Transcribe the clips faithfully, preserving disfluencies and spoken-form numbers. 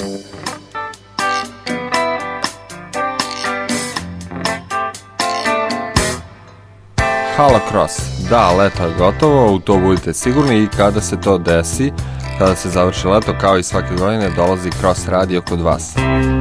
Halo Cross, da, leto je gotovo, u to budite sigurni i kada se to desi, kada se završi leto, kao i svake godine, dolazi Cross Radio kod vas.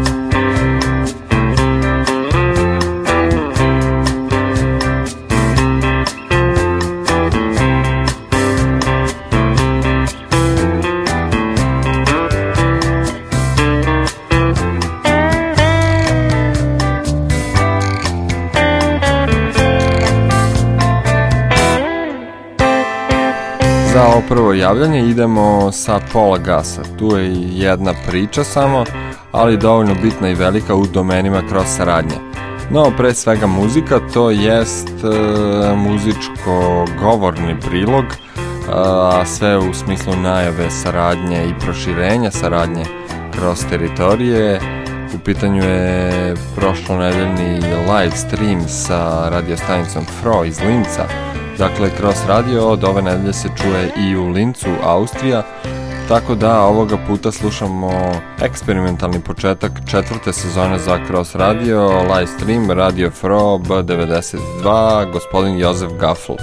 Za ovo prvo javljanje idemo sa pola gasa. Tu je jedna priča samo, ali dovoljno bitna i velika u domenima cross saradnje. No, pre svega muzika, to jest e, muzičko-govorni prilog, a sve u smislu najave saradnje i proširenja saradnje kroz teritorije. U pitanju je prošlonedeljni live stream sa radiostanicom Fro iz Linca. Dakle, Cross Radio od ove nedelje se čuje i u Lincu, Austrija, tako da ovoga puta slušamo eksperimentalni početak četvrte sezone za Cross Radio, live stream Radio Fro B devedeset dva, gospodin Jozef Gafl.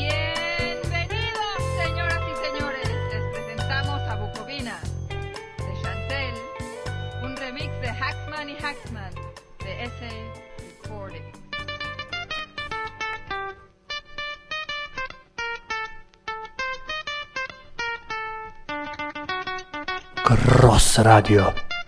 Cross Radio.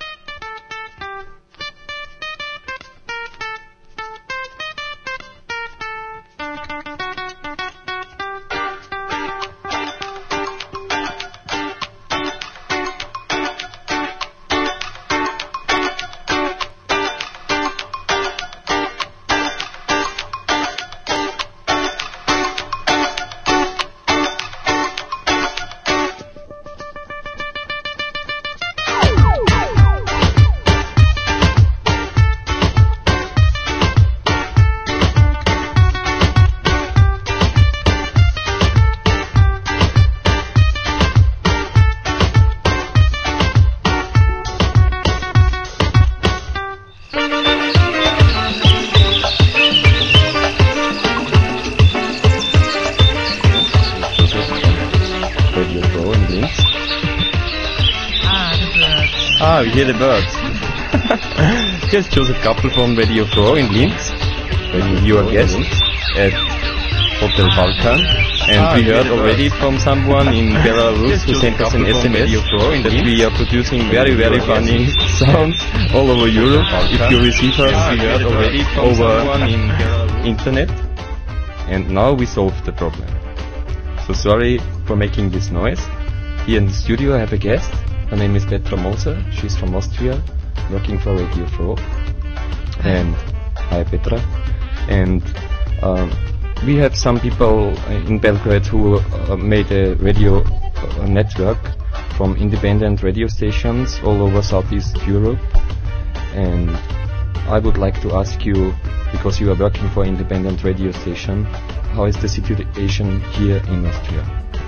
Ah, we hear the birds. Here's Joseph Gafl from Radio Fro in Linz, you are guest at Hotel Balkan, and ah, we heard already from someone in Belarus who sent us an S M S that we are producing very very funny sounds all over Europe. If you receive us, we heard already over internet, and now we solved the problem. So sorry for making this noise. Here in the studio I have a guest. Her name is Petra Moser. She's from Austria, working for Radio Fro. And hi Petra. And um, we have some people in Belgrade who uh, made a radio uh, network from independent radio stations all over Southeast Europe. And I would like to ask you, because you are working for an independent radio station, how is the situation here in Austria?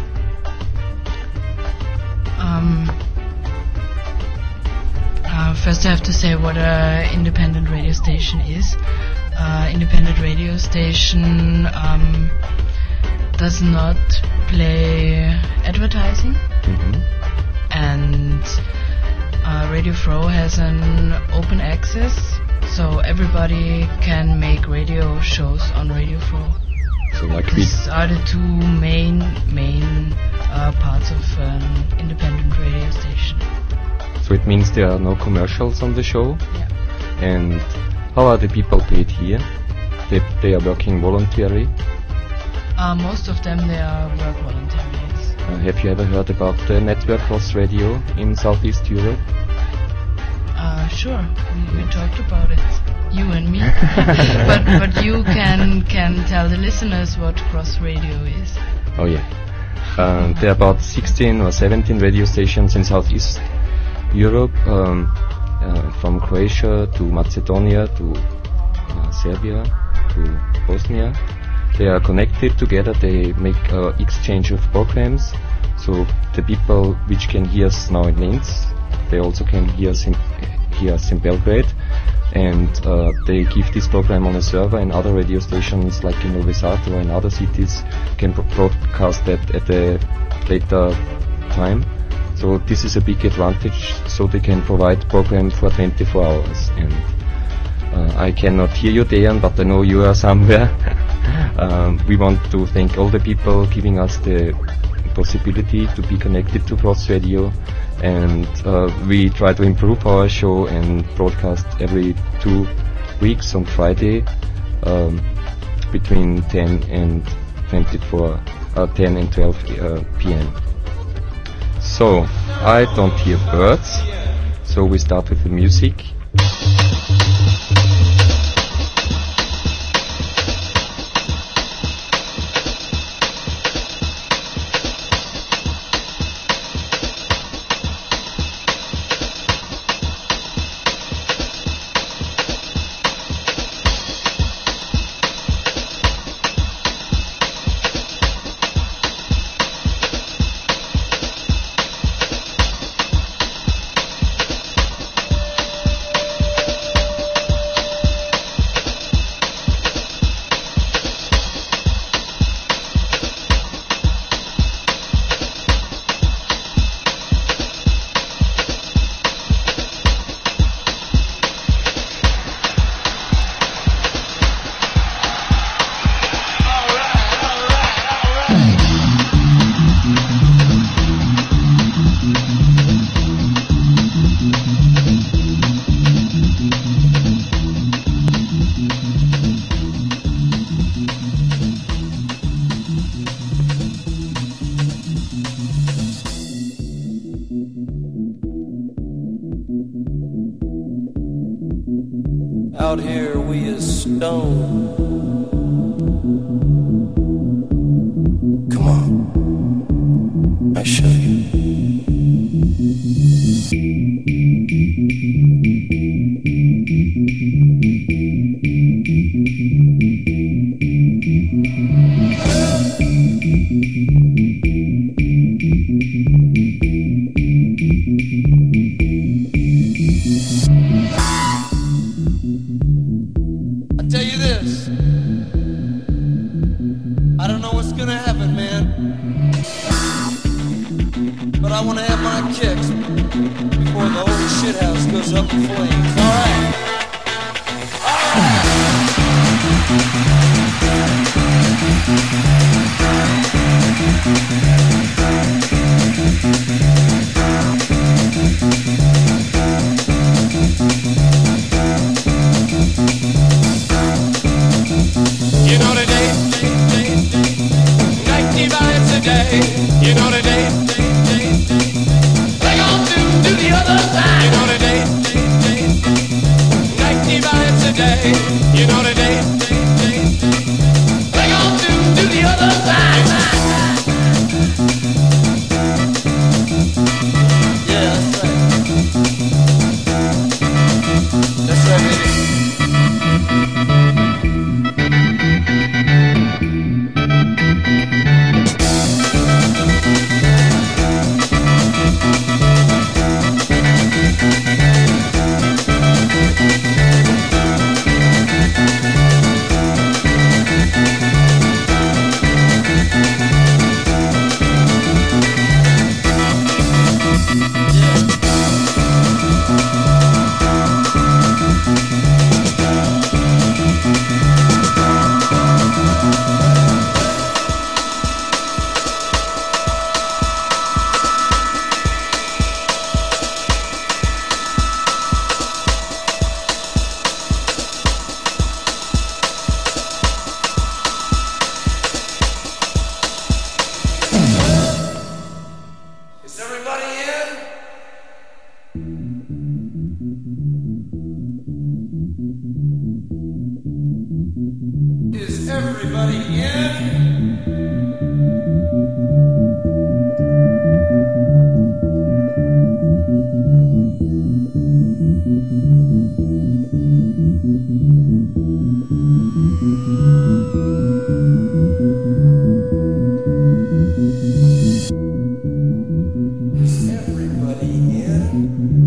Um, uh, first I have to say what an independent radio station is. Uh, independent radio station um, does not play advertising, Mm-hmm. and uh, Radio Fro has an open access, so everybody can make radio shows on Radio Fro. So like we These are the two main main uh, parts of an independent radio station. So it means there are no commercials on the show. Yeah. And how are the people paid here? They, they are working voluntarily. Uh, most of them they are work volunteers. Uh, have you ever heard about the network Cross Radio in Southeast Europe? Uh, sure, we, we talked about it, you and me. but but you can can tell the listeners what Cross Radio is. Oh yeah. Um, there are about sixteen or seventeen radio stations in Southeast Europe, um, uh, from Croatia to Macedonia to uh, Serbia to Bosnia. They are connected together, they make uh, exchange of programs, so the people which can hear us now in Linz they also can hear us in, hear us in Belgrade. And uh, they give this program on a server, and other radio stations like in Novi Sad or in other cities can pro- broadcast that at a later time. So this is a big advantage, so they can provide program for twenty-four hours. And uh, I cannot hear you, Dejan, but I know you are somewhere. um, we want to thank all the people giving us the possibility to be connected to Cross Radio, and uh, we try to improve our show and broadcast every two weeks on Friday um, between ten and twenty-four, uh, ten and twelve uh, p m. So I don't hear birds, so we start with the music. Out here we is stone. Come on, I show you. Is everybody in?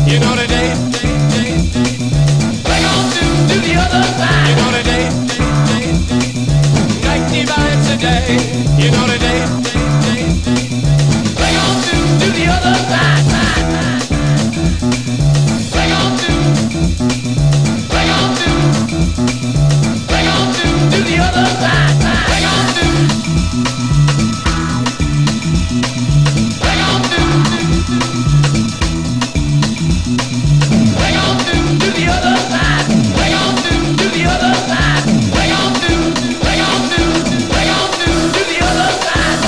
You know the day. Bring on to, to the other side. You know the day. Night divides the day. You know the day. Bring on to, to the other side. Bring on to, bring on to, bring on to, to the other side. Bring on to, bring on to, bring on to, to the other side. Bring on to, to the other side. Bring on to, bring on to, bring on to, to the other side.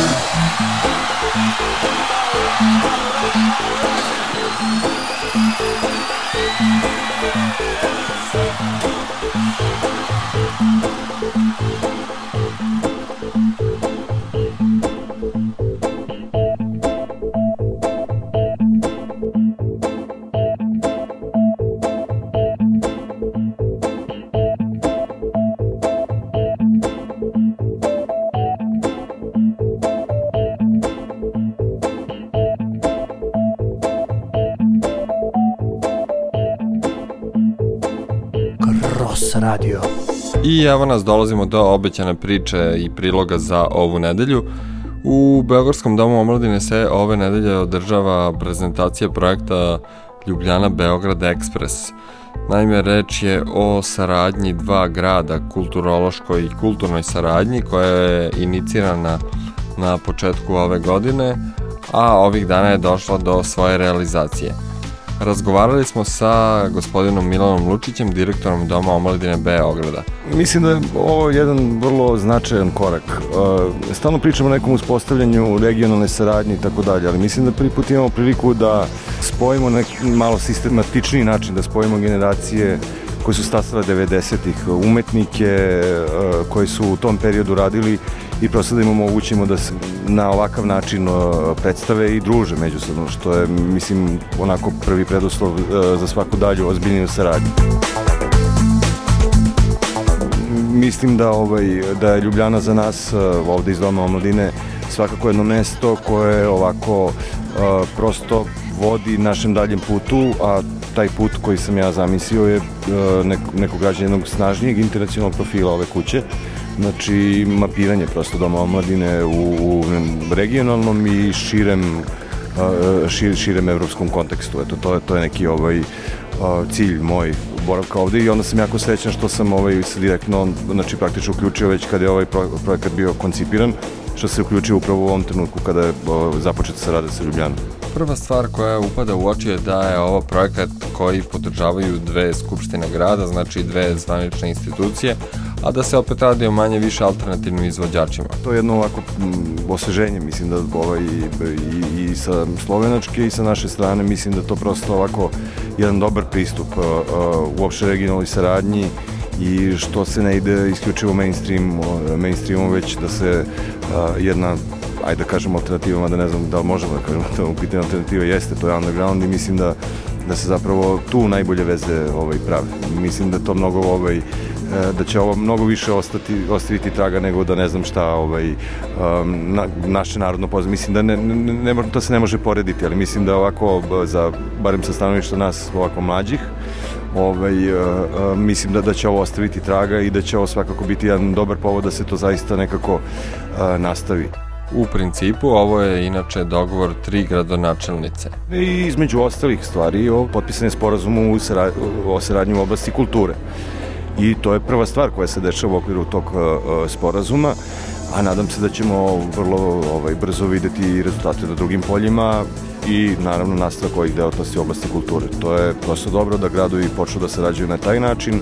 Cross Radio. I evo nas, dolazimo do obećane priče i priloga za ovu nedelju. U Beogradskom domu omladine se ove nedelje održava prezentacija projekta Ljubljana-Beograd Express. Naime, reč je o saradnji dva grada, kulturološkoj i kulturnoj saradnji, koja je inicirana na početku ove godine, a ovih dana je došla do svoje realizacije. Razgovarali smo sa gospodinom Milanom Lučićem, direktorom Doma omladine Beograda. Mislim da je ovo jedan vrlo značajan korak. Stalno pričamo o nekom uspostavljanju regionalne saradnje i tako dalje, ali mislim da prvi put imamo priliku da spojimo na neki malo sistematičniji način, da spojimo generacije koje su stasale devedesetih, umetnike koji su u tom periodu radili i prosto da im omogućimo da se na ovakav način predstave i druže međusobno, što je, mislim, onako prvi preduslov za svaku dalju ozbiljniju saradnju. Mislim da, ovaj, da je Ljubljana za nas ovde iz Doma omladine svakako jedno mesto koje ovako prosto vodi našem daljem putu, a taj put koji sam ja zamislio je neko, neko građenje jednog snažnijeg internacionalnog profila ove kuće. Znači, mapiranje prosto Doma omladine u, u regionalnom i širem, šir, širem evropskom kontekstu. Eto, to je, to je neki ovaj, cilj moj boravka ovde i onda sam jako srećan što sam ovaj, se direktno, znači praktično uključio već kada je ovaj projekat bio koncipiran, što se uključio upravo u ovom trenutku kada je započeta saradnja sa Ljubljanom. Prva stvar koja upada u oči je da je ovo projekat koji podržavaju dve skupštine grada, znači dve zvanične institucije, a da se opet radi o manje više alternativnim izvođačima. To je jedno ovako osveženje, mislim da ovaj, i, i sa slovenačke i sa naše strane, mislim da to prosto ovako jedan dobar pristup uh, uh, uopšte regionalnoj saradnji i što se ne ide isključivo mainstream, mainstreamom, već da se uh, jedna, ajde da kažemo alternativama, da ne znam da li možemo da kažemo da u pitanju alternativa jeste, to je underground i mislim da, da se zapravo tu najbolje veze ovaj, prave. Mislim da to mnogo ovaj, da će ovo mnogo više ostati, ostaviti traga nego da ne znam šta ovaj, um, na, naše narodno pozdrav. Mislim da ne, ne, ne, to se ne može porediti, ali mislim da ovako, za, barem sa stanovišta nas ovako mlađih, ovaj, uh, uh, mislim da, da će ovo ostaviti traga i da će ovo svakako biti jedan dobar povod da se to zaista nekako uh, nastavi. U principu, ovo je inače dogovor tri gradonačelnice. I između ostalih stvari, potpisan je sporazum o saradnji u oblasti kulture. I to je prva stvar koja se dešava u okviru tog uh, sporazuma, a nadam se da ćemo vrlo ovaj, brzo videti rezultate na drugim poljima i naravno nastavak ovih delatnosti u oblasti kulture. To je prosto dobro da gradovi počnu da sarađuju na taj način.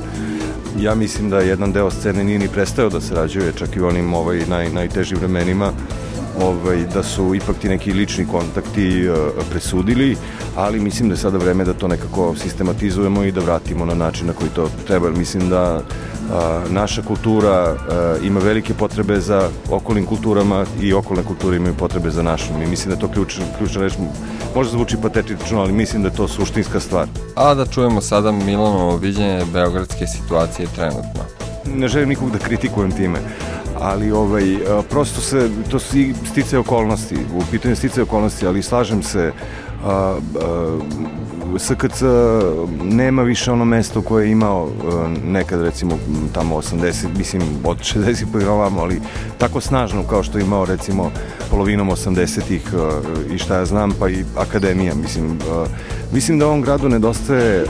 Ja mislim da jedan deo scene nije ni prestao da sarađuje, čak i u onim ovaj, naj, najtežim vremenima, ovaj, da su ipak ti neki lični kontakti uh, presudili, ali mislim da je sada vreme da to nekako sistematizujemo i da vratimo na način na koji to treba. Mislim da uh, naša kultura uh, ima velike potrebe za okolnim kulturama i okolne kulture imaju potrebe za našom. I mislim da je to ključna, ključna reč. Možda zvuči patetično, ali mislim da je to suštinska stvar. A da čujemo sada Milanovo viđenje beogradske situacije trenutno. Ne želim nikog da kritikujem time, ali ovaj, prosto se, to su sticaje okolnosti, u pitanju sticaje okolnosti, ali slažem se a, a, S K C nema više ono mesto koje je imao nekad, recimo tamo osamdeset, mislim od šezdeset pa ovamo, ali tako snažno kao što je imao recimo polovinom osamdesetih i šta ja znam, pa i akademija. Mislim, mislim da ovom gradu nedostaje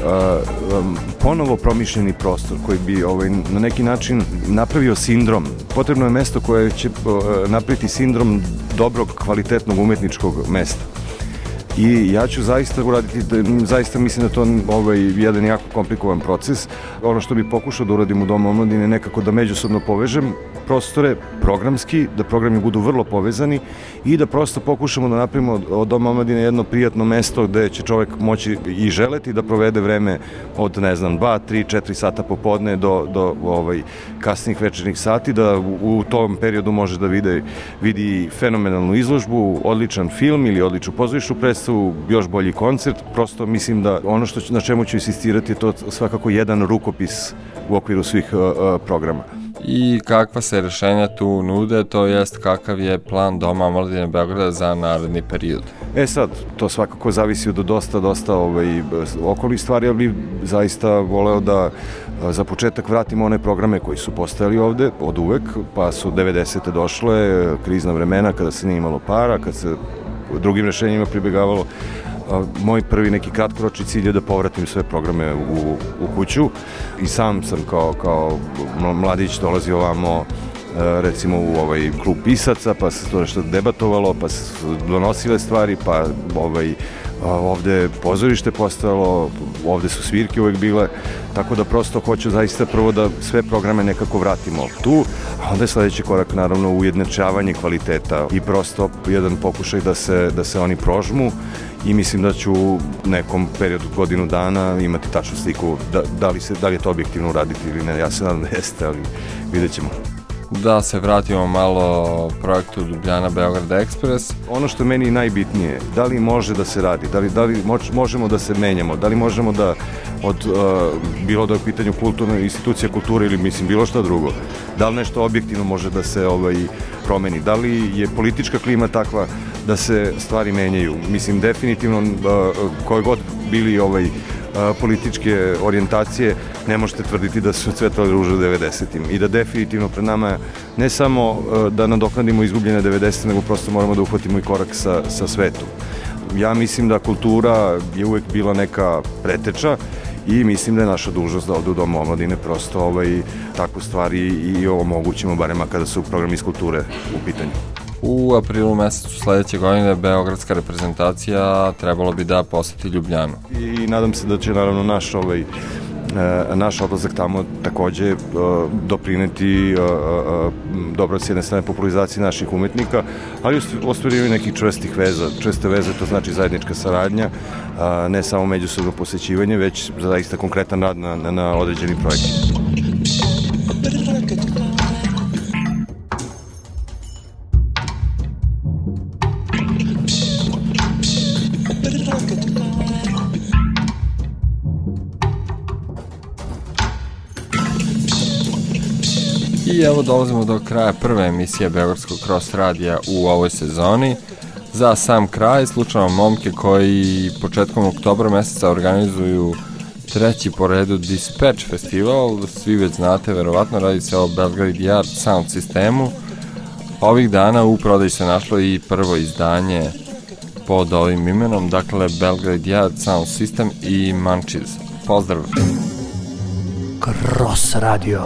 ponovo promišljeni prostor koji bi ovaj, na neki način napravio sindrom. Potrebno je mesto koje će napraviti sindrom dobrog, kvalitetnog umetničkog mesta. I ja ću zaista uraditi, zaista mislim da to ovaj, jedan jako komplikovan proces. Ono što bi pokušao da uradim u Domu omladine je nekako da međusobno povežem prostore programski, da programi budu vrlo povezani i da prosto pokušamo da napravimo od Doma omladine jedno prijatno mesto gde će čovek moći i želeti da provede vreme od, ne znam, dva, tri, četiri sata popodne do, do ovaj, kasnih večernjih sati, da u, u tom periodu može da vide, vidi fenomenalnu izložbu, odličan film ili odličnu pozorišnu predstavu, još bolji koncert. Prosto mislim da ono što, na čemu ću insistirati je to svakako jedan rukopis u okviru svih uh, uh, programa. I kakva se rešenja tu nude, to jest kakav je plan Doma omladine Beograda za naredni period? E sad, to svakako zavisi od dosta, dosta ovaj, okolnih stvari, ali bi zaista voleo da za početak vratimo one programe koji su postojali ovde od uvek, pa su devedesete došle, krizna vremena kada se nije imalo para, kad se drugim rešenjima pribegavalo. Moj prvi neki kratkoročni cilj je da povratim sve programe u, u kuću i sam sam kao, kao mladić dolazio ovamo recimo u ovaj klub pisaca, pa se to nešto debatovalo, pa se donosile stvari, pa ovaj, ovde pozorište postojalo, ovde su svirke uvek bile, tako da prosto hoću zaista prvo da sve programe nekako vratimo tu, a onda je sledeći korak naravno ujednačavanje kvaliteta i prosto jedan pokušaj da se, da se oni prožmu i mislim da ću u nekom periodu godinu dana imati tačnu sliku da, da, li se, da li je to objektivno uraditi ili ne, ja se nadam da jeste, ali vidjet ćemo. Da se vratimo malo projektu Ljubljana-Beograd Express. Ono što je meni najbitnije, da li može da se radi, da li, da li moč, možemo da se menjamo, da li možemo da od, uh, bilo da je u pitanju kulturne institucije kulture ili mislim bilo šta drugo, da li nešto objektivno može da se ovaj, promeni, da li je politička klima takva da se stvari menjaju. Mislim, definitivno uh, koje god bili ovaj, političke orijentacije, ne možete tvrditi da su cvetale ruže u devedesetim i da definitivno pred nama ne samo da nadoknadimo izgubljene devedesete, nego prosto moramo da uhvatimo i korak sa, sa svetom. Ja mislim da kultura je uvek bila neka preteča i mislim da je naša dužnost da ovde u Domu omladine prosto ovaj, takvu stvari i omogućimo, barema kada su programi iz kulture u pitanju. U aprilu mesecu sledeće godine beogradska reprezentacija trebalo bi da poseti Ljubljanu. I nadam se da će naravno naš ovaj naš odlazak tamo takođe doprineti dobro s jedne strane popularizaciji naših umetnika, ali ostvarivaju nekih čvrstih veza. Čvrste veze to znači zajednička saradnja, ne samo međusobno posećivanje, već zaista konkretan rad na, na određeni projekti. I evo dolazimo do kraja prve emisije Beogradskog Cross radija u ovoj sezoni. Za sam kraj slušamo momke koji početkom oktobra meseca organizuju treći po redu Dispatch festival. Svi već znate, verovatno radi se o Belgrade Yard Sound sistemu. Ovih dana u prodaji se našlo i prvo izdanje pod ovim imenom, dakle Belgrade Yard Sound System i Munchies. Pozdrav! Cross radio.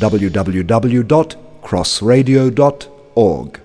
w w w dot cross radio dot org.